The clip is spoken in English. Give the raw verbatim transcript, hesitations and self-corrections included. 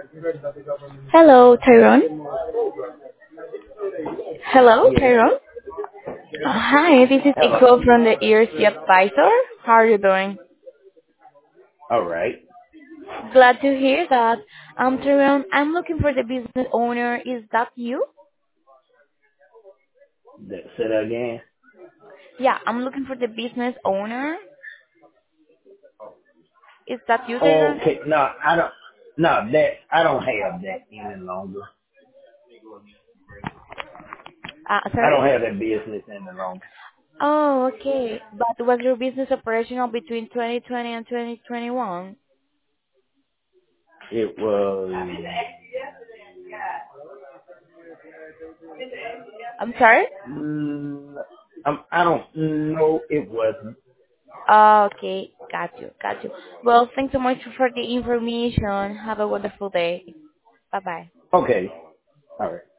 Hello, Tyrone. Hello, Yes. Tyrone. Uh, Hi, this is Hello. Echo from the E R C Advisor. How are you doing? All right. Glad to hear that. Um, Tyrone, I'm looking for the business owner. Is that you? That, say that again. Yeah, I'm looking for the business owner. Is that you, Tyrone? Okay. No, I don't. No, that I don't have that any longer. Uh, I sorry? don't have that business any longer. Oh, okay. But was your business operational between twenty twenty and twenty twenty-one? It was. I'm sorry? Mm, I'm, I don't know. It wasn't. Okay, got you, got you. Well, thanks so much for the information. Have a wonderful day. Bye-bye. Okay. All right.